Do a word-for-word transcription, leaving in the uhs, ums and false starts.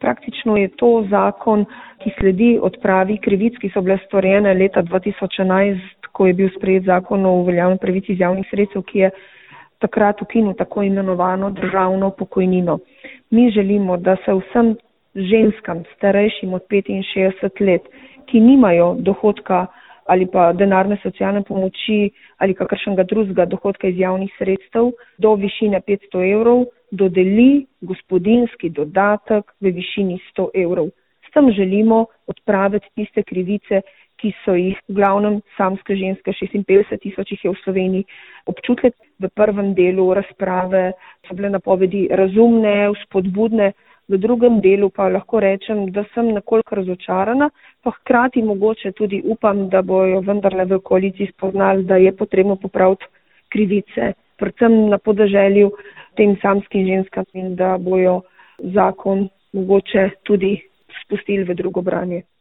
Praktično je to zakon, ki sledi odpravi krivic, ki so bile storjene leta dva tisoč enajst, ko je bil sprejet zakon o uveljavljanju pravic iz javnih sredstev, ki je takrat ukinil tako imenovano državno pokojnino. Mi želimo, da se vsem ženskam starejšim od petinšestdeset let, ki nimajo dohodka ali pa denarne socialne pomoči ali kakršnega drugega dohodka iz javnih sredstev do višine petsto evrov, dodeli gospodinjski dodatek v višini sto evrov. S tem želimo odpraviti tiste krivice, ki so jih v glavnem samske ženske, šestinpetdeset tisoč jih je v Sloveniji, občutile. V prvem delu razprave so bile napovedi razumne, vzpodbudne, v drugem delu pa lahko rečem, da sem nekoliko razočarana, pa hkrati mogoče tudi upam, da bojo vendarle v koaliciji spoznali, da je potrebno popraviti krivice, predvsem na podeželju tem samskim ženskam in da bojo zakon mogoče tudi spustili v drugo branje.